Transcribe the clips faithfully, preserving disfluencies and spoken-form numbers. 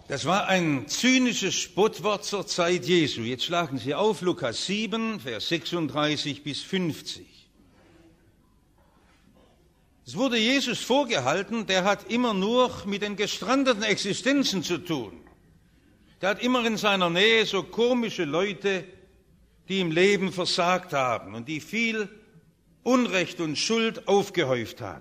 Das war ein zynisches Spottwort zur Zeit Jesu. Jetzt schlagen Sie auf Lukas sieben, Vers sechsunddreißig bis fünfzig. Es wurde Jesus vorgehalten, der hat immer nur mit den gestrandeten Existenzen zu tun. Der hat immer in seiner Nähe so komische Leute, die im Leben versagt haben und die viel Unrecht und Schuld aufgehäuft haben.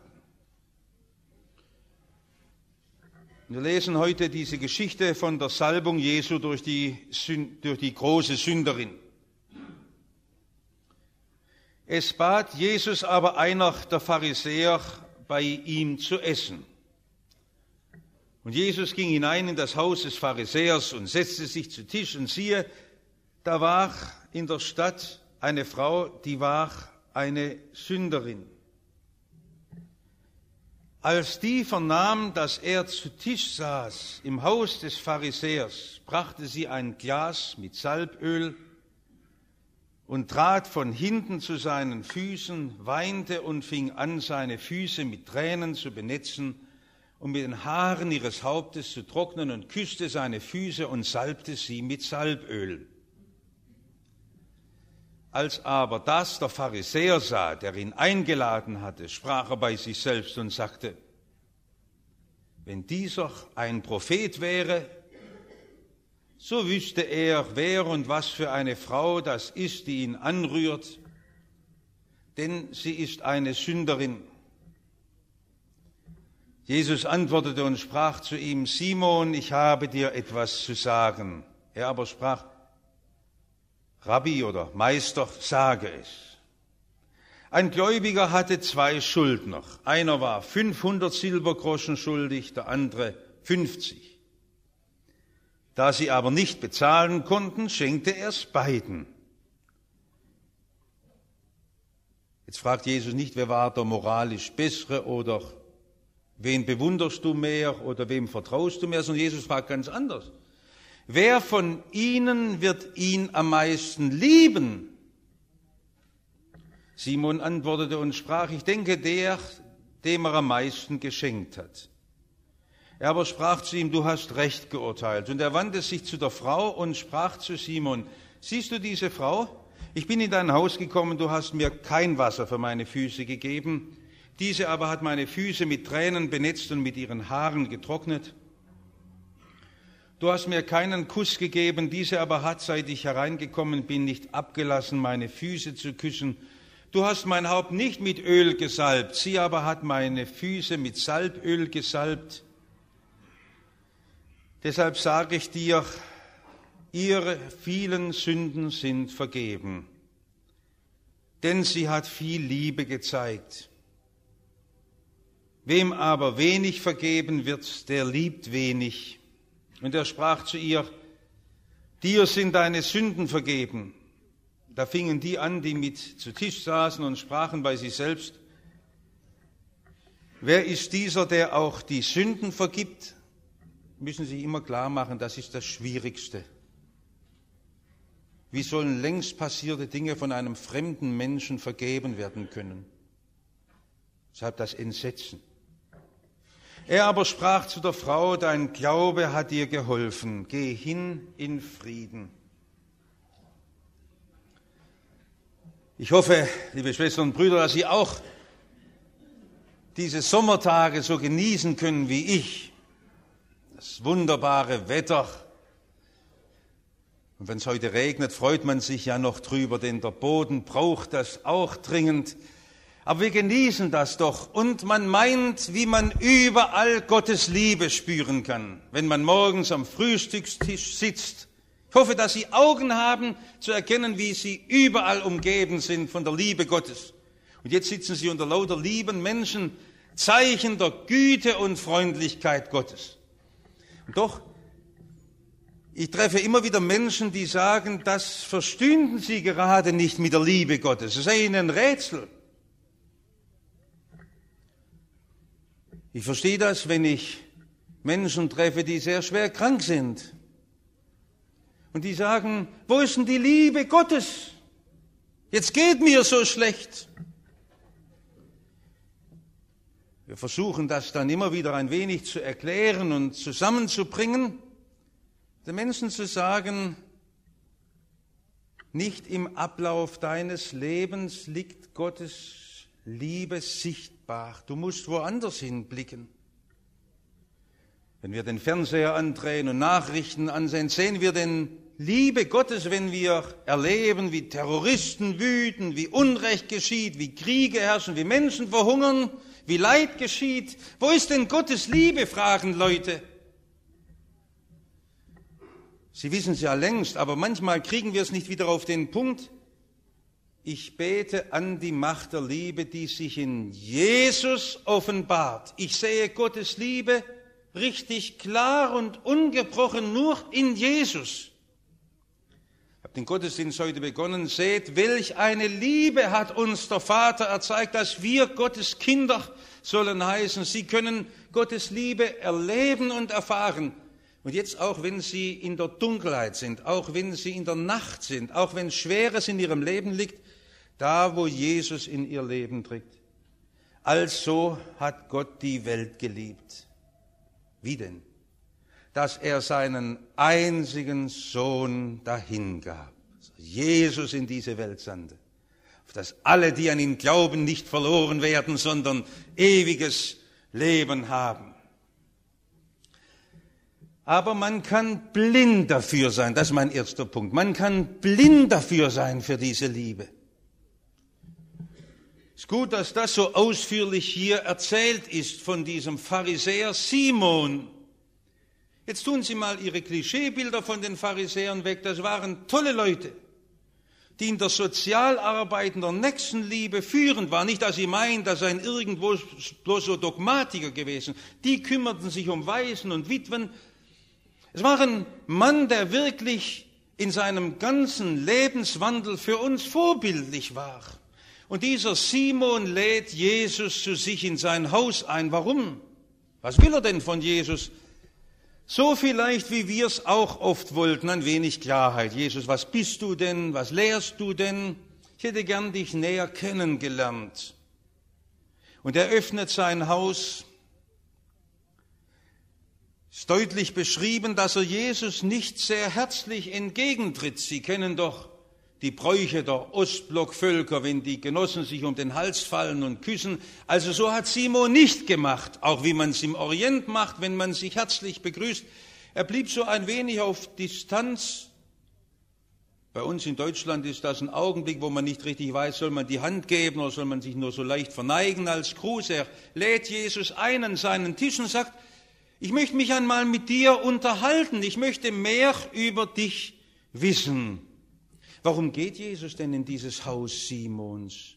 Wir lesen heute diese Geschichte von der Salbung Jesu durch die, durch die große Sünderin. Es bat Jesus aber einer der Pharisäer, bei ihm zu essen. Und Jesus ging hinein in das Haus des Pharisäers und setzte sich zu Tisch. Und siehe, da war in der Stadt eine Frau, die war eine Sünderin. Als die vernahm, dass er zu Tisch saß im Haus des Pharisäers, brachte sie ein Glas mit Salböl und trat von hinten zu seinen Füßen, weinte und fing an, seine Füße mit Tränen zu benetzen und mit den Haaren ihres Hauptes zu trocknen und küsste seine Füße und salbte sie mit Salböl. Als aber das der Pharisäer sah, der ihn eingeladen hatte, sprach er bei sich selbst und sagte, wenn dieser ein Prophet wäre, so wüsste er, wer und was für eine Frau das ist, die ihn anrührt, denn sie ist eine Sünderin. Jesus antwortete und sprach zu ihm, Simon, ich habe dir etwas zu sagen. Er aber sprach, Rabbi oder Meister, sage es. Ein Gläubiger hatte zwei Schuldner. Einer war fünfhundert Silbergroschen schuldig, der andere fünfzig. Da sie aber nicht bezahlen konnten, schenkte er es beiden. Jetzt fragt Jesus nicht, wer war der moralisch Bessere oder wen bewunderst du mehr oder wem vertraust du mehr, sondern Jesus fragt ganz anders. Wer von ihnen wird ihn am meisten lieben? Simon antwortete und sprach, ich denke, der, dem er am meisten geschenkt hat. Er aber sprach zu ihm, du hast recht geurteilt. Und er wandte sich zu der Frau und sprach zu Simon, siehst du diese Frau? Ich bin in dein Haus gekommen, du hast mir kein Wasser für meine Füße gegeben. Diese aber hat meine Füße mit Tränen benetzt und mit ihren Haaren getrocknet. Du hast mir keinen Kuss gegeben, diese aber hat, seit ich hereingekommen bin, nicht abgelassen, meine Füße zu küssen. Du hast mein Haupt nicht mit Öl gesalbt, sie aber hat meine Füße mit Salböl gesalbt. Deshalb sage ich dir, ihre vielen Sünden sind vergeben, denn sie hat viel Liebe gezeigt. Wem aber wenig vergeben wird, der liebt wenig. Und er sprach zu ihr, dir sind deine Sünden vergeben. Da fingen die an, die mit zu Tisch saßen und sprachen bei sich selbst, wer ist dieser, der auch die Sünden vergibt? Müssen sich immer klar machen, das ist das Schwierigste. Wie sollen längst passierte Dinge von einem fremden Menschen vergeben werden können? Deshalb das Entsetzen. Er aber sprach zu der Frau, dein Glaube hat dir geholfen, geh hin in Frieden. Ich hoffe, liebe Schwestern und Brüder, dass Sie auch diese Sommertage so genießen können wie ich. Das wunderbare Wetter. Und wenn es heute regnet, freut man sich ja noch drüber, denn der Boden braucht das auch dringend. Aber wir genießen das doch und man meint, wie man überall Gottes Liebe spüren kann, wenn man morgens am Frühstückstisch sitzt. Ich hoffe, dass Sie Augen haben, zu erkennen, wie Sie überall umgeben sind von der Liebe Gottes. Und jetzt sitzen Sie unter lauter lieben Menschen, Zeichen der Güte und Freundlichkeit Gottes. Und doch, ich treffe immer wieder Menschen, die sagen, das verstünden sie gerade nicht mit der Liebe Gottes. Es sei ihnen ein Rätsel. Ich verstehe das, wenn ich Menschen treffe, die sehr schwer krank sind. Und die sagen, wo ist denn die Liebe Gottes? Jetzt geht mir so schlecht. Wir versuchen das dann immer wieder ein wenig zu erklären und zusammenzubringen. den Menschen zu sagen, nicht im Ablauf deines Lebens liegt Gottes Liebe sichtbar. Du musst woanders hinblicken. Wenn wir den Fernseher andrehen und Nachrichten ansehen, sehen wir den Liebe Gottes, wenn wir erleben, wie Terroristen wüten, wie Unrecht geschieht, wie Kriege herrschen, wie Menschen verhungern, wie Leid geschieht. Wo ist denn Gottes Liebe, fragen Leute. Sie wissen es ja längst, aber manchmal kriegen wir es nicht wieder auf den Punkt. Ich bete an die Macht der Liebe, die sich in Jesus offenbart. Ich sehe Gottes Liebe richtig klar und ungebrochen nur in Jesus. Ich habe den Gottesdienst heute begonnen. Seht, welch eine Liebe hat uns der Vater erzeigt, dass wir Gottes Kinder sollen heißen. Sie können Gottes Liebe erleben und erfahren. Und jetzt auch, wenn Sie in der Dunkelheit sind, auch wenn Sie in der Nacht sind, auch wenn Schweres in Ihrem Leben liegt, da, wo Jesus in Ihr Leben tritt. Also hat Gott die Welt geliebt. Wie denn? Dass er seinen einzigen Sohn dahingab, Jesus in diese Welt sandte, auf dass alle, die an ihn glauben, nicht verloren werden, sondern ewiges Leben haben. Aber man kann blind dafür sein, das ist mein erster Punkt, man kann blind dafür sein für diese Liebe. Es ist gut, dass das so ausführlich hier erzählt ist von diesem Pharisäer Simon. Jetzt tun Sie mal Ihre Klischeebilder von den Pharisäern weg. Das waren tolle Leute, die in der Sozialarbeit, in der Nächstenliebe führend waren. Nicht, dass Sie meinen, dass seien irgendwo bloß so Dogmatiker gewesen. Die kümmerten sich um Waisen und Witwen. Es war ein Mann, der wirklich in seinem ganzen Lebenswandel für uns vorbildlich war. Und dieser Simon lädt Jesus zu sich in sein Haus ein. Warum? Was will er denn von Jesus? So vielleicht, wie wir es auch oft wollten, ein wenig Klarheit. Jesus, was bist du denn? Was lehrst du denn? Ich hätte gern dich näher kennengelernt. Und er öffnet sein Haus. Es ist deutlich beschrieben, dass er Jesus nicht sehr herzlich entgegentritt. Sie kennen doch die Bräuche der Ostblockvölker, wenn die Genossen sich um den Hals fallen und küssen. Also so hat Simon nicht gemacht, auch wie man es im Orient macht, wenn man sich herzlich begrüßt. Er blieb so ein wenig auf Distanz. Bei uns in Deutschland ist das ein Augenblick, wo man nicht richtig weiß, soll man die Hand geben oder soll man sich nur so leicht verneigen als Gruß. Er lädt Jesus ein an seinen Tisch und sagt, ich möchte mich einmal mit dir unterhalten, ich möchte mehr über dich wissen. Warum geht Jesus denn in dieses Haus Simons?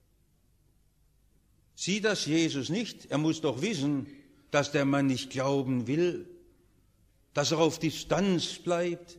Sieht das Jesus nicht? Er muss doch wissen, dass der Mann nicht glauben will, dass er auf Distanz bleibt.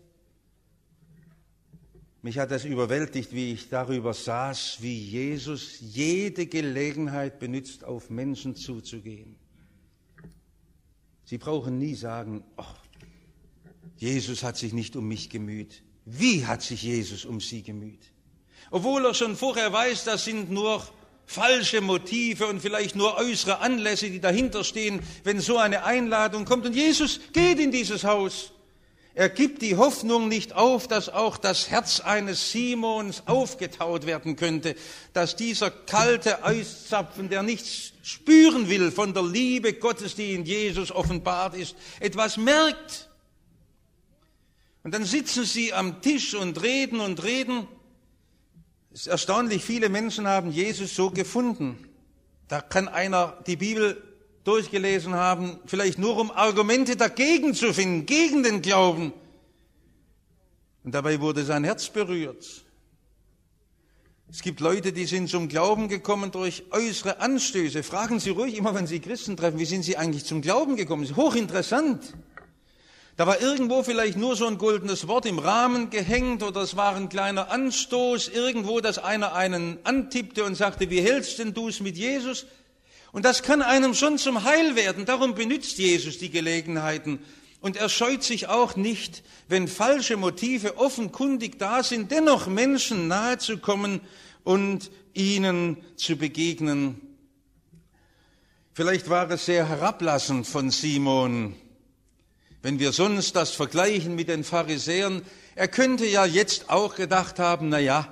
Mich hat das überwältigt, wie ich darüber saß, wie Jesus jede Gelegenheit benutzt, auf Menschen zuzugehen. Sie brauchen nie sagen, oh, Jesus hat sich nicht um mich gemüht. Wie hat sich Jesus um sie gemüht? Obwohl er schon vorher weiß, das sind nur falsche Motive und vielleicht nur äußere Anlässe, die dahinter stehen, wenn so eine Einladung kommt. Und Jesus geht in dieses Haus. Er gibt die Hoffnung nicht auf, dass auch das Herz eines Simons aufgetaut werden könnte, dass dieser kalte Eiszapfen, der nichts spüren will von der Liebe Gottes, die in Jesus offenbart ist, etwas merkt. Und dann sitzen sie am Tisch und reden und reden. Es ist erstaunlich, viele Menschen haben Jesus so gefunden. Da kann einer die Bibel durchgelesen haben, vielleicht nur um Argumente dagegen zu finden, gegen den Glauben. Und dabei wurde sein Herz berührt. Es gibt Leute, die sind zum Glauben gekommen durch äußere Anstöße. Fragen Sie ruhig immer, wenn Sie Christen treffen, wie sind Sie eigentlich zum Glauben gekommen? Das ist hochinteressant. Da war irgendwo vielleicht nur so ein goldenes Wort im Rahmen gehängt oder es war ein kleiner Anstoß irgendwo, dass einer einen antippte und sagte, wie hältst denn du es mit Jesus? Und das kann einem schon zum Heil werden. Darum benutzt Jesus die Gelegenheiten. Und er scheut sich auch nicht, wenn falsche Motive offenkundig da sind, dennoch Menschen nahezukommen und ihnen zu begegnen. Vielleicht war es sehr herablassend von Simon, Wenn wir sonst das vergleichen mit den Pharisäern, er könnte ja jetzt auch gedacht haben, na ja,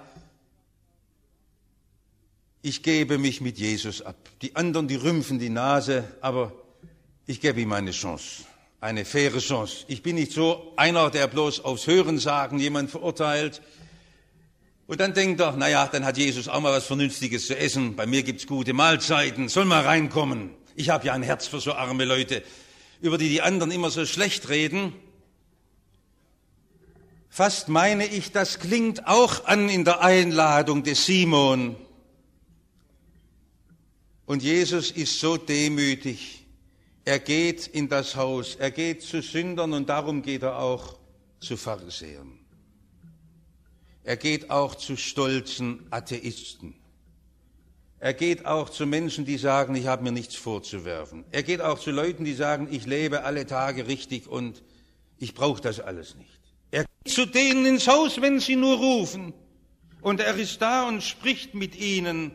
ich gebe mich mit Jesus ab. Die anderen, die rümpfen die Nase, aber ich gebe ihm eine Chance, eine faire Chance. Ich bin nicht so einer, der bloß aufs Hörensagen jemand verurteilt. Und dann denkt er, na ja, dann hat Jesus auch mal was Vernünftiges zu essen. Bei mir gibt's gute Mahlzeiten, soll mal reinkommen. Ich habe ja ein Herz für so arme Leute, über die die anderen immer so schlecht reden. Fast meine ich, das klingt auch an in der Einladung des Simon. Und Jesus ist so demütig. Er geht in das Haus, er geht zu Sündern und darum geht er auch zu Pharisäern. Er geht auch zu stolzen Atheisten. Er geht auch zu Menschen, die sagen, ich habe mir nichts vorzuwerfen. Er geht auch zu Leuten, die sagen, ich lebe alle Tage richtig und ich brauche das alles nicht. Er geht zu denen ins Haus, wenn sie nur rufen. Und er ist da und spricht mit ihnen.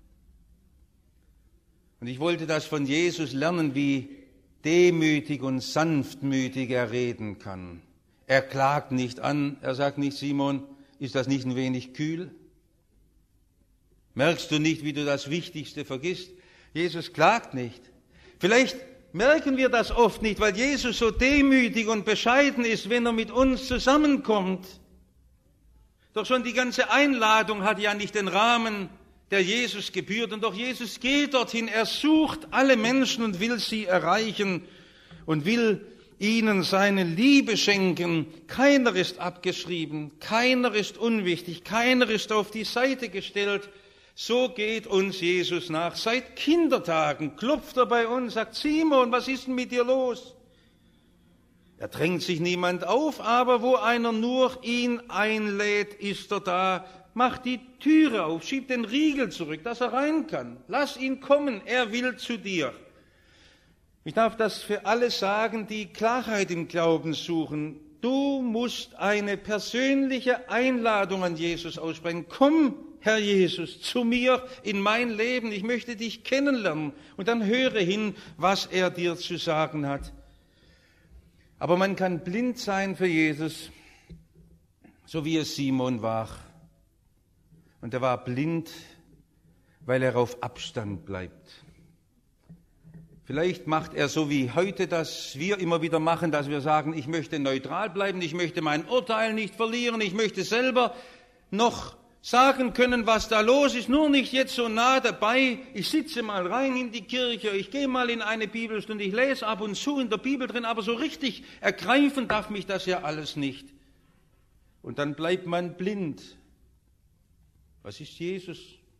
Und ich wollte das von Jesus lernen, wie demütig und sanftmütig er reden kann. Er klagt nicht an, er sagt nicht, Simon, ist das nicht ein wenig kühl? Merkst du nicht, wie du das Wichtigste vergisst? Jesus klagt nicht. Vielleicht merken wir das oft nicht, weil Jesus so demütig und bescheiden ist, wenn er mit uns zusammenkommt. Doch schon die ganze Einladung hat ja nicht den Rahmen, der Jesus gebührt. Und doch Jesus geht dorthin, er sucht alle Menschen und will sie erreichen und will ihnen seine Liebe schenken. Keiner ist abgeschrieben, keiner ist unwichtig, keiner ist auf die Seite gestellt. So geht uns Jesus nach. Seit Kindertagen klopft er bei uns, sagt, Simon, was ist denn mit dir los? Er drängt sich niemand auf, aber wo einer nur ihn einlädt, ist er da. Mach die Türe auf, schieb den Riegel zurück, dass er rein kann. Lass ihn kommen, er will zu dir. Ich darf das für alle sagen, die Klarheit im Glauben suchen. Du musst eine persönliche Einladung an Jesus aussprechen. Komm, Herr Jesus, zu mir in mein Leben. Ich möchte dich kennenlernen. Und dann höre hin, was er dir zu sagen hat. Aber man kann blind sein für Jesus, so wie es Simon war. Und er war blind, weil er auf Abstand bleibt. Vielleicht macht er so wie heute das wir immer wieder machen, dass wir sagen, ich möchte neutral bleiben, ich möchte mein Urteil nicht verlieren, ich möchte selber noch sagen können, was da los ist, nur nicht jetzt so nah dabei. Ich sitze mal rein in die Kirche, ich gehe mal in eine Bibelstunde, ich lese ab und zu in der Bibel drin, aber so richtig ergreifen darf mich das ja alles nicht. Und dann bleibt man blind. Was ist Jesus?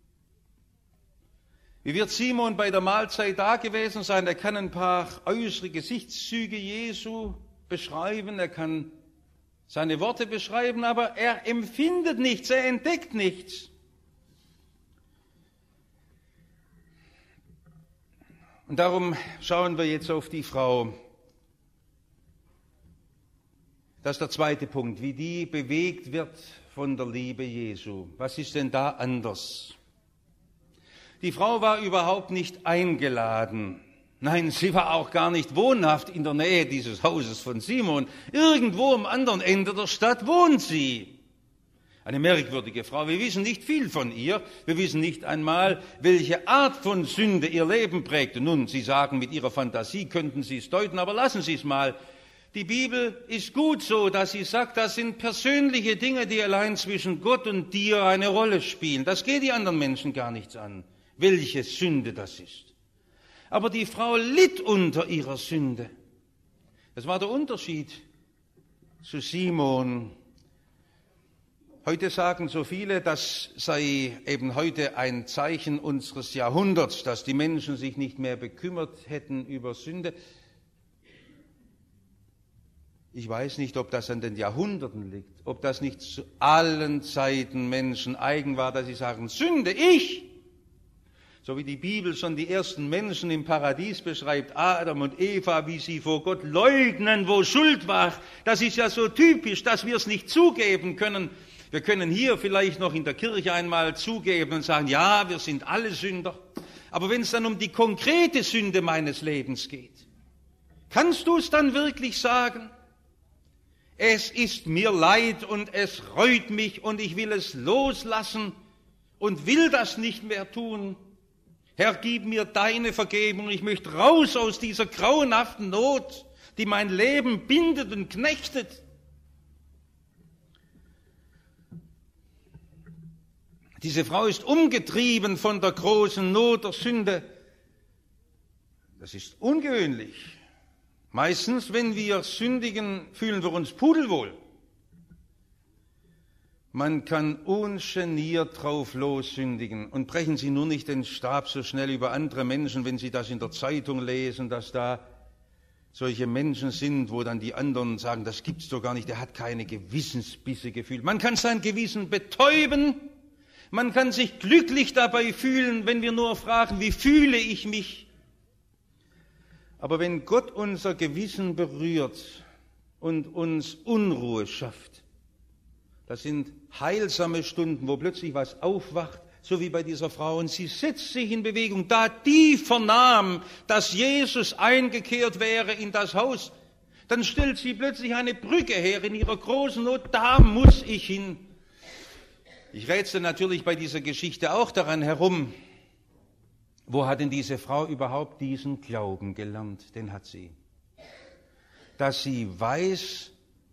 Wie wird Simon bei der Mahlzeit da gewesen sein? Er kann ein paar äußere Gesichtszüge Jesu beschreiben, er kann seine Worte beschreiben, aber er empfindet nichts, er entdeckt nichts. Und darum schauen wir jetzt auf die Frau. Das ist der zweite Punkt, wie die bewegt wird von der Liebe Jesu. Was ist denn da anders? Die Frau war überhaupt nicht eingeladen. Nein, sie war auch gar nicht wohnhaft in der Nähe dieses Hauses von Simon. Irgendwo am anderen Ende der Stadt wohnt sie. Eine merkwürdige Frau. Wir wissen nicht viel von ihr. Wir wissen nicht einmal, welche Art von Sünde ihr Leben prägte. Nun, Sie sagen, mit Ihrer Fantasie könnten Sie es deuten, aber lassen Sie es mal. Die Bibel ist gut so, dass sie sagt, das sind persönliche Dinge, die allein zwischen Gott und dir eine Rolle spielen. Das geht die anderen Menschen gar nichts an, welche Sünde das ist. Aber die Frau litt unter ihrer Sünde. Das war der Unterschied zu Simon. Heute sagen so viele, das sei eben heute ein Zeichen unseres Jahrhunderts, dass die Menschen sich nicht mehr bekümmert hätten über Sünde. Ich weiß nicht, ob das an den Jahrhunderten liegt, ob das nicht zu allen Zeiten Menschen eigen war, dass sie sagen, Sünde, ich! So wie die Bibel schon die ersten Menschen im Paradies beschreibt, Adam und Eva, wie sie vor Gott leugnen, wo Schuld war. Das ist ja so typisch, dass wir es nicht zugeben können. Wir können hier vielleicht noch in der Kirche einmal zugeben und sagen, ja, wir sind alle Sünder. Aber wenn es dann um die konkrete Sünde meines Lebens geht, Kannst du es dann wirklich sagen? Es ist mir leid und es reut mich und ich will es loslassen und will das nicht mehr tun. Herr, gib mir deine Vergebung. Ich möchte raus aus dieser grauenhaften Not, die mein Leben bindet und knechtet. Diese Frau ist umgetrieben von der großen Not der Sünde. Das ist ungewöhnlich. Meistens, wenn wir sündigen, fühlen wir uns pudelwohl. Man kann ungeniert drauf los sündigen. Und brechen Sie nur nicht den Stab so schnell über andere Menschen, wenn Sie das in der Zeitung lesen, dass da solche Menschen sind, wo dann die anderen sagen, das gibt's doch gar nicht, der hat keine Gewissensbisse gefühlt. Man kann sein Gewissen betäuben. Man kann sich glücklich dabei fühlen, wenn wir nur fragen, wie fühle ich mich? Aber wenn Gott unser Gewissen berührt und uns Unruhe schafft, das sind heilsame Stunden, wo plötzlich was aufwacht, so wie bei dieser Frau, und sie setzt sich in Bewegung. Da die vernahm, dass Jesus eingekehrt wäre in das Haus, dann stellt sie plötzlich eine Brücke her in ihrer großen Not, da muss ich hin. Ich rätsel natürlich bei dieser Geschichte auch daran herum, wo hat denn diese Frau überhaupt diesen Glauben gelernt? Den hat sie. Dass sie weiß,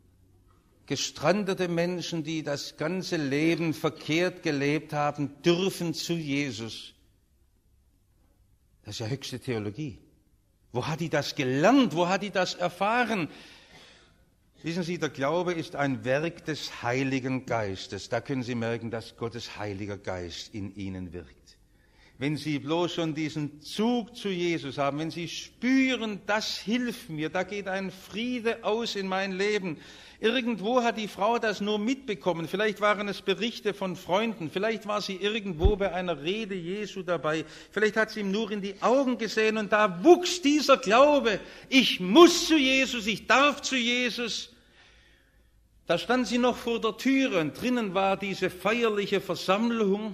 gestrandete Menschen, die das ganze Leben verkehrt gelebt haben, dürfen zu Jesus. Das ist ja höchste Theologie. Wo hat die das gelernt? Wo hat die das erfahren? Wissen Sie, der Glaube ist ein Werk des Heiligen Geistes. Da können Sie merken, dass Gottes Heiliger Geist in Ihnen wirkt. Wenn Sie bloß schon diesen Zug zu Jesus haben, wenn Sie spüren, das hilft mir, da geht ein Friede aus in mein Leben. Irgendwo hat die Frau das nur mitbekommen. Vielleicht waren es Berichte von Freunden. Vielleicht war sie irgendwo bei einer Rede Jesu dabei. Vielleicht hat sie ihm nur in die Augen gesehen und da wuchs dieser Glaube. Ich muss zu Jesus, ich darf zu Jesus. Da stand sie noch vor der Türe und drinnen war diese feierliche Versammlung.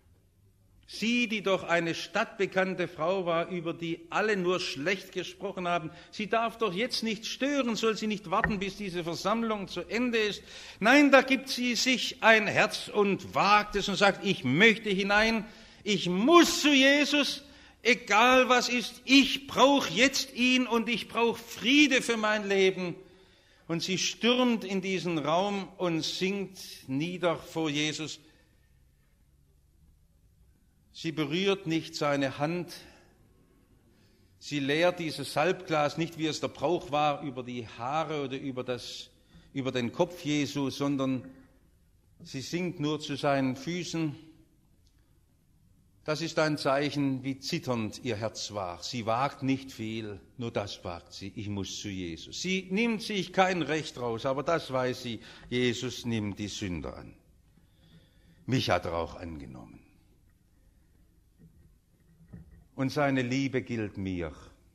Sie, die doch eine stadtbekannte Frau war, über die alle nur schlecht gesprochen haben, sie darf doch jetzt nicht stören, soll sie nicht warten, bis diese Versammlung zu Ende ist. Nein, da gibt sie sich ein Herz und wagt es und sagt, ich möchte hinein, ich muss zu Jesus, egal was ist, ich brauche jetzt ihn und ich brauche Friede für mein Leben. Und sie stürmt in diesen Raum und sinkt nieder vor Jesus. Sie berührt nicht seine Hand, sie leert dieses Salbglas nicht, wie es der Brauch war, über die Haare oder über, das, über den Kopf Jesu, sondern sie sinkt nur zu seinen Füßen. Das ist ein Zeichen, wie zitternd ihr Herz war. Sie wagt nicht viel, nur das wagt sie, ich muss zu Jesus. Sie nimmt sich kein Recht raus, aber das weiß sie, Jesus nimmt die Sünder an. Mich hat er auch angenommen. Und seine Liebe gilt mir.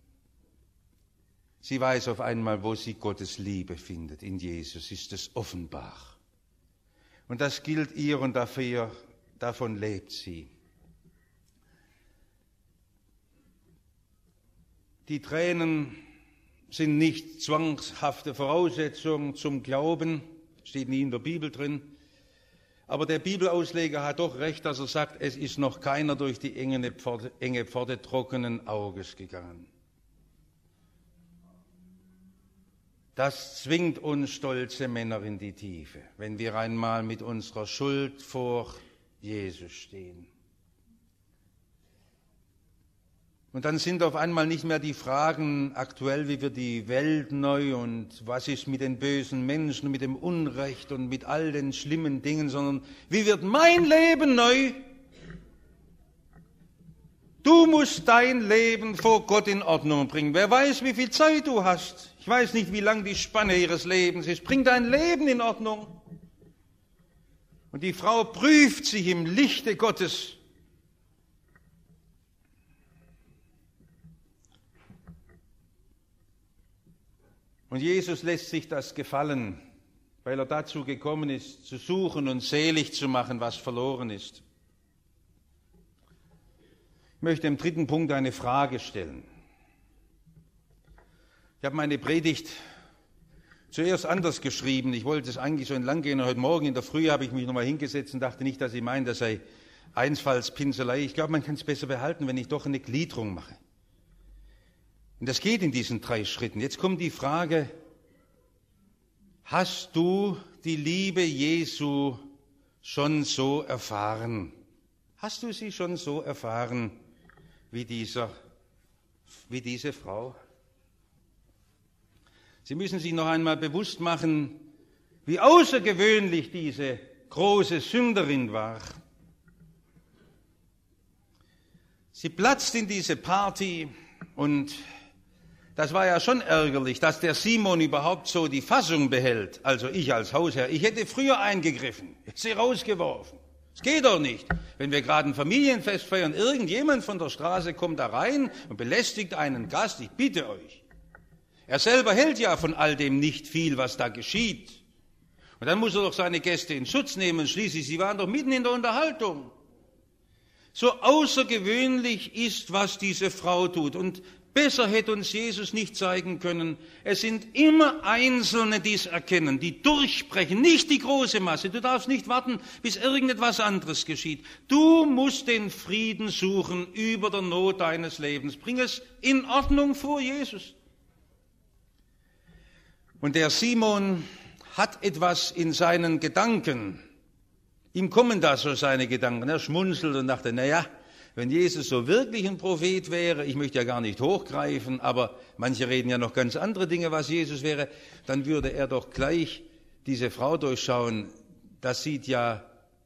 Sie weiß auf einmal, wo sie Gottes Liebe findet. In Jesus ist es offenbar. Und das gilt ihr und dafür, davon lebt sie. Die Tränen sind nicht zwangshafte Voraussetzung zum Glauben, steht nie in der Bibel drin. Aber der Bibelausleger hat doch recht, dass er sagt, es ist noch keiner durch die enge Pforte, enge Pforte trockenen Auges gegangen. Das zwingt uns stolze Männer in die Tiefe, wenn wir einmal mit unserer Schuld vor Jesus stehen. Und dann sind auf einmal nicht mehr die Fragen aktuell, wie wird die Welt neu und was ist mit den bösen Menschen, mit dem Unrecht und mit all den schlimmen Dingen, sondern wie wird mein Leben neu? Du musst dein Leben vor Gott in Ordnung bringen. Wer weiß, wie viel Zeit du hast. Ich weiß nicht, wie lang die Spanne ihres Lebens ist. Bring dein Leben in Ordnung. Und die Frau prüft sich im Lichte Gottes. Und Jesus lässt sich das gefallen, weil er dazu gekommen ist, zu suchen und selig zu machen, was verloren ist. Ich möchte im dritten Punkt eine Frage stellen. Ich habe meine Predigt zuerst anders geschrieben. Ich wollte es eigentlich so entlang gehen. Und heute Morgen in der Früh habe ich mich nochmal hingesetzt und dachte nicht, dass ich meine, das sei Einfallspinselei. Ich glaube, man kann es besser behalten, wenn ich doch eine Gliederung mache. Und das geht in diesen drei Schritten. Jetzt kommt die Frage, hast du die Liebe Jesu schon so erfahren? Hast du sie schon so erfahren wie, dieser, wie diese Frau? Sie müssen sich noch einmal bewusst machen, wie außergewöhnlich diese große Sünderin war. Sie platzt in diese Party und das war ja schon ärgerlich, dass der Simon überhaupt so die Fassung behält. Also ich als Hausherr, ich hätte früher eingegriffen, hätte sie rausgeworfen. Es geht doch nicht. Wenn wir gerade ein Familienfest feiern, irgendjemand von der Straße kommt da rein und belästigt einen Gast, ich bitte euch. Er selber hält ja von all dem nicht viel, was da geschieht. Und dann muss er doch seine Gäste in Schutz nehmen. Schließlich, sie waren doch mitten in der Unterhaltung. So außergewöhnlich ist, was diese Frau tut. Und besser hätte uns Jesus nicht zeigen können. Es sind immer Einzelne, die es erkennen, die durchbrechen, nicht die große Masse. Du darfst nicht warten, bis irgendetwas anderes geschieht. Du musst den Frieden suchen über der Not deines Lebens. Bring es in Ordnung vor Jesus. Und der Simon hat etwas in seinen Gedanken. Ihm kommen da so seine Gedanken. Er schmunzelt und dachte, naja, wenn Jesus so wirklich ein Prophet wäre, ich möchte ja gar nicht hochgreifen, aber manche reden ja noch ganz andere Dinge, was Jesus wäre, dann würde er doch gleich diese Frau durchschauen. Das sieht ja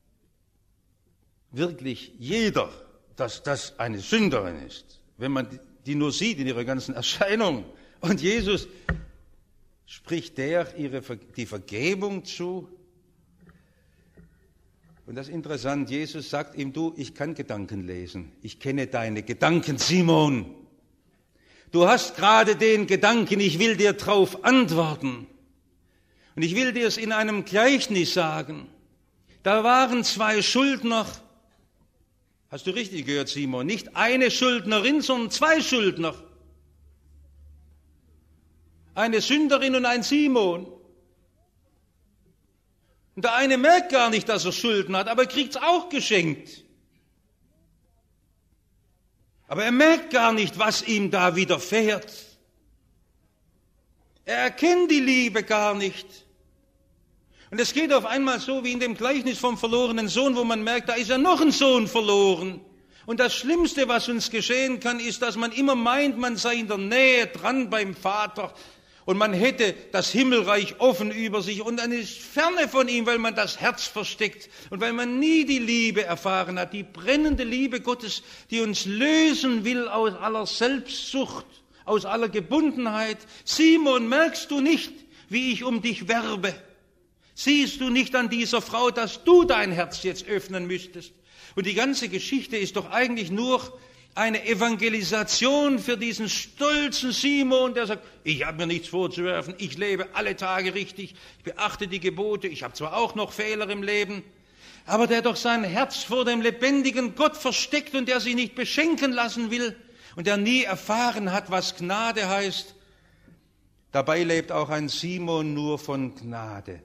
wirklich jeder, dass das eine Sünderin ist, wenn man die nur sieht in ihrer ganzen Erscheinung. Und Jesus spricht der ihre, die Vergebung zu. Und das ist interessant, Jesus sagt ihm, du, ich kann Gedanken lesen. Ich kenne deine Gedanken, Simon. Du hast gerade den Gedanken, ich will dir drauf antworten. Und ich will dir es in einem Gleichnis sagen. Da waren zwei Schuldner. Hast du richtig gehört, Simon? Nicht eine Schuldnerin, sondern zwei Schuldner. Eine Sünderin und ein Simon. Und der eine merkt gar nicht, dass er Schulden hat, aber er kriegt es auch geschenkt. Aber er merkt gar nicht, was ihm da widerfährt. Er erkennt die Liebe gar nicht. Und es geht auf einmal so wie in dem Gleichnis vom verlorenen Sohn, wo man merkt, da ist ja noch ein Sohn verloren. Und das Schlimmste, was uns geschehen kann, ist, dass man immer meint, man sei in der Nähe dran beim Vater. Und man hätte das Himmelreich offen über sich und dann ist ferne von ihm, weil man das Herz versteckt und weil man nie die Liebe erfahren hat, die brennende Liebe Gottes, die uns lösen will aus aller Selbstsucht, aus aller Gebundenheit. Simon, merkst du nicht, wie ich um dich werbe? Siehst du nicht an dieser Frau, dass du dein Herz jetzt öffnen müsstest? Und die ganze Geschichte ist doch eigentlich nur eine Evangelisation für diesen stolzen Simon, der sagt, ich habe mir nichts vorzuwerfen, ich lebe alle Tage richtig, ich beachte die Gebote, ich habe zwar auch noch Fehler im Leben, aber der doch sein Herz vor dem lebendigen Gott versteckt und der sich nicht beschenken lassen will und der nie erfahren hat, was Gnade heißt. Dabei lebt auch ein Simon nur von Gnade.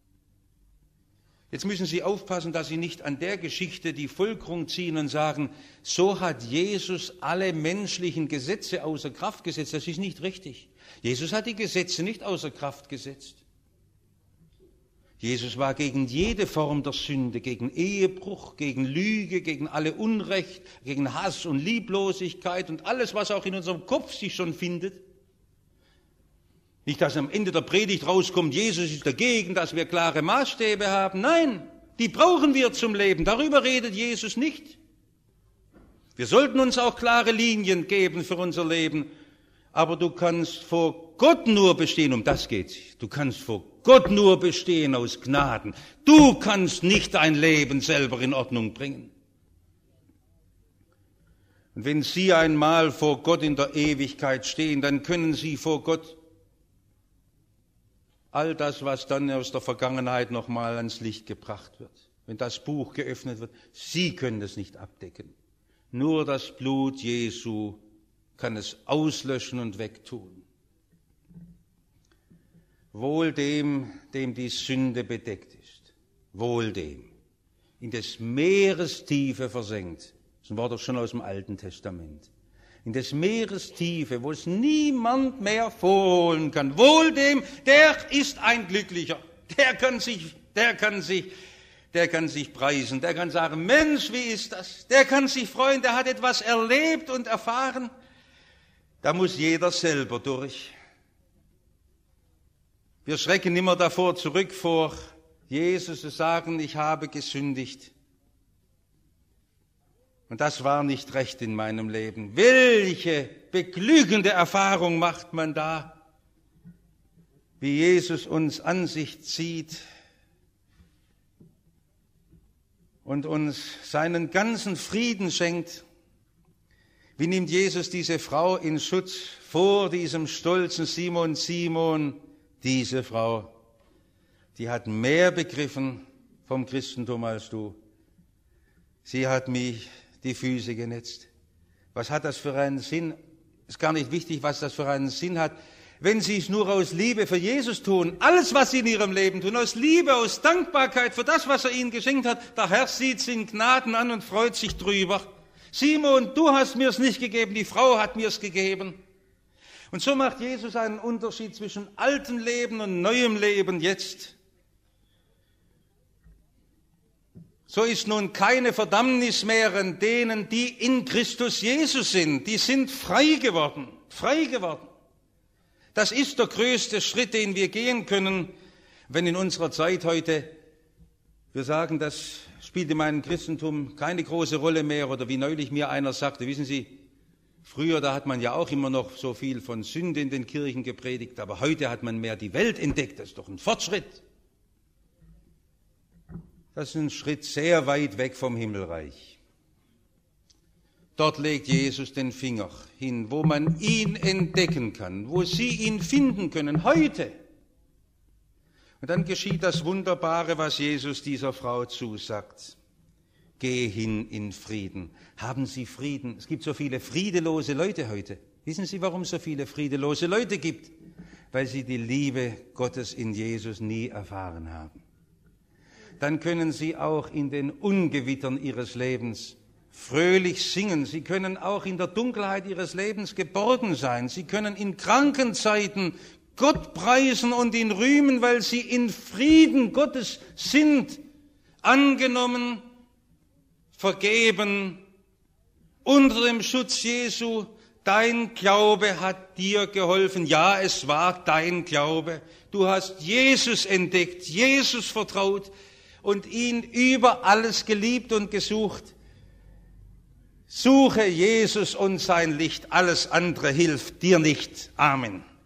Jetzt müssen Sie aufpassen, dass Sie nicht an der Geschichte die Folgerung ziehen und sagen, so hat Jesus alle menschlichen Gesetze außer Kraft gesetzt. Das ist nicht richtig. Jesus hat die Gesetze nicht außer Kraft gesetzt. Jesus war gegen jede Form der Sünde, gegen Ehebruch, gegen Lüge, gegen alle Unrecht, gegen Hass und Lieblosigkeit und alles, was auch in unserem Kopf sich schon findet. Nicht, dass am Ende der Predigt rauskommt, Jesus ist dagegen, dass wir klare Maßstäbe haben. Nein, die brauchen wir zum Leben. Darüber redet Jesus nicht. Wir sollten uns auch klare Linien geben für unser Leben. Aber du kannst vor Gott nur bestehen, um das geht's. Du kannst vor Gott nur bestehen aus Gnaden. Du kannst nicht dein Leben selber in Ordnung bringen. Und wenn Sie einmal vor Gott in der Ewigkeit stehen, dann können Sie vor Gott all das, was dann aus der Vergangenheit nochmal ans Licht gebracht wird, wenn das Buch geöffnet wird, Sie können es nicht abdecken. Nur das Blut Jesu kann es auslöschen und wegtun. Wohl dem, dem die Sünde bedeckt ist. Wohl dem. In des Meeres Tiefe versenkt. Das war doch schon aus dem Alten Testament. In des Meeres Tiefe, wo es niemand mehr vorholen kann. Wohl dem, der ist ein Glücklicher. Der kann sich, der kann sich, der kann sich preisen. Der kann sagen, Mensch, wie ist das? Der kann sich freuen, der hat etwas erlebt und erfahren. Da muss jeder selber durch. Wir schrecken immer davor zurück, vor Jesus zu sagen, ich habe gesündigt. Und das war nicht recht in meinem Leben. Welche beglückende Erfahrung macht man da, wie Jesus uns an sich zieht und uns seinen ganzen Frieden schenkt. Wie nimmt Jesus diese Frau in Schutz vor diesem stolzen Simon? Simon, diese Frau, die hat mehr begriffen vom Christentum als du. Sie hat mich die Füße genetzt. Was hat das für einen Sinn? Ist gar nicht wichtig, was das für einen Sinn hat. Wenn sie es nur aus Liebe für Jesus tun, alles, was sie in ihrem Leben tun, aus Liebe, aus Dankbarkeit für das, was er ihnen geschenkt hat, der Herr sieht sie in Gnaden an und freut sich drüber. Simon, du hast mir es nicht gegeben, die Frau hat mir es gegeben. Und so macht Jesus einen Unterschied zwischen altem Leben und neuem Leben jetzt. So ist nun keine Verdammnis mehr an denen, die in Christus Jesus sind. Die sind frei geworden, frei geworden. Das ist der größte Schritt, den wir gehen können, wenn in unserer Zeit heute, wir sagen, das spielt in meinem Christentum keine große Rolle mehr, oder wie neulich mir einer sagte, wissen Sie, früher, da hat man ja auch immer noch so viel von Sünde in den Kirchen gepredigt, aber heute hat man mehr die Welt entdeckt, das ist doch ein Fortschritt. Das ist ein Schritt sehr weit weg vom Himmelreich. Dort legt Jesus den Finger hin, wo man ihn entdecken kann, wo Sie ihn finden können, heute. Und dann geschieht das Wunderbare, was Jesus dieser Frau zusagt. Geh hin in Frieden. Haben Sie Frieden? Es gibt so viele friedelose Leute heute. Wissen Sie, warum es so viele friedelose Leute gibt? Weil sie die Liebe Gottes in Jesus nie erfahren haben. Dann können Sie auch in den Ungewittern Ihres Lebens fröhlich singen. Sie können auch in der Dunkelheit Ihres Lebens geborgen sein. Sie können in kranken Zeiten Gott preisen und ihn rühmen, weil Sie in Frieden Gottes sind, angenommen, vergeben, unter dem Schutz Jesu. Dein Glaube hat dir geholfen. Ja, es war dein Glaube. Du hast Jesus entdeckt, Jesus vertraut und ihn über alles geliebt und gesucht. Suche Jesus und sein Licht, alles andere hilft dir nicht. Amen.